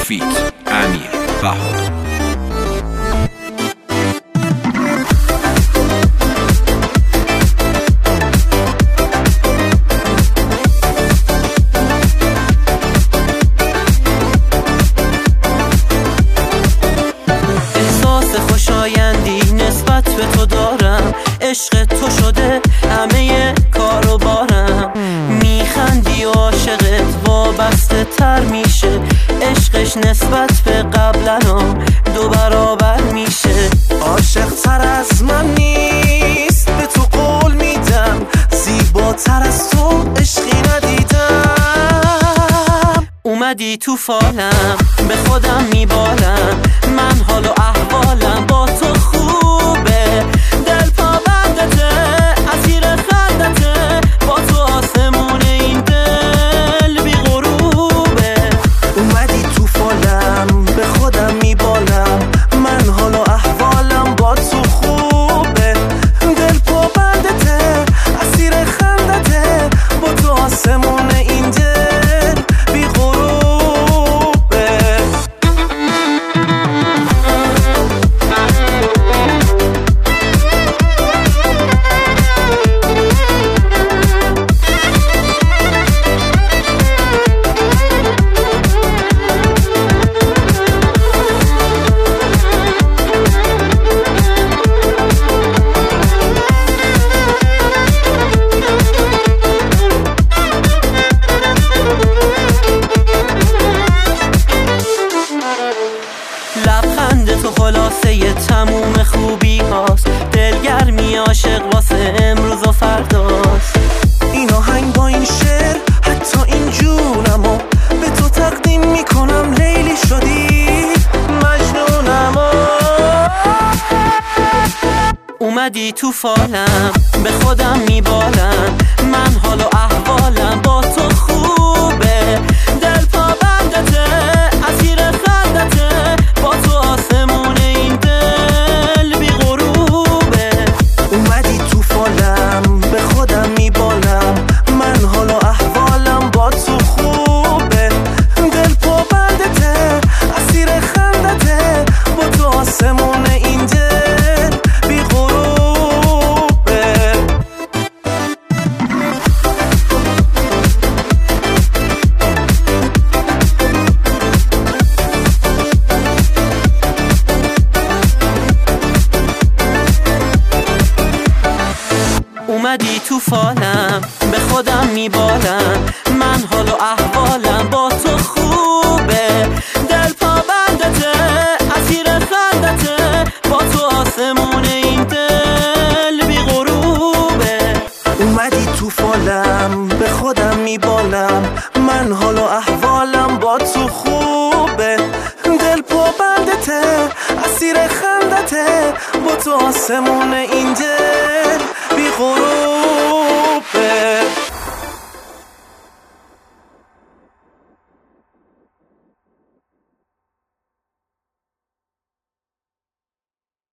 فیت امیر بهادر. خوشایندی نسبت به تو دارم، عشق تو شده همه کارو بارم. میخندی و عاشقت وابسته تر میشه، عشقش نسبت به قبلنم 2 برابر میشه. عاشق تر از من نیست، به تو قول میدم، زیباتر از تو عشقی ندیدم. اومدی تو فالم، به خودم میبالم، من حال و احوالم با تو خوبه. دل پا بندته، اسیر خندته، با تو آسمون این دل بی غروبه. اومدی تو فالم، به خودم میبالم، من حال و احوالم با تو خوبه. دل پا بندته، اسیر خندته، با تو آسمون این دل بی غروبه. لبخند تو خلاصه تموم خوبی هاست، دلگرمی عاشق واسه امروز و فرداست. این آهنگ با این شعر حتی این جونمو به تو تقدیم میکنم، لیلی شدی مجنونمو. اومدی تو فالم، به خودم میبالم، من حال و احوالم با تو خوبه. دل پا بندته، اسیر خندته، با تو آسمون این دل بی غروبه. اومدی تو فالم، به خودم میبالم، من حال و احوالم با تو خوبه. دل پا بندته، اسیر خندته، با تو آسمون این دل بی غروبه. اومدی تو فالم، به خودم میبالم، من حال و احوالم با تو خوبه. دل پا بندته، اسیر خندته، با تو آسمون این دل بی غروبه. اومدی تو فالم، به خودم میبالم، من حال و احوالم با تو خوبه. دل پا بندته، اسیر خندته، با تو آسمون این دل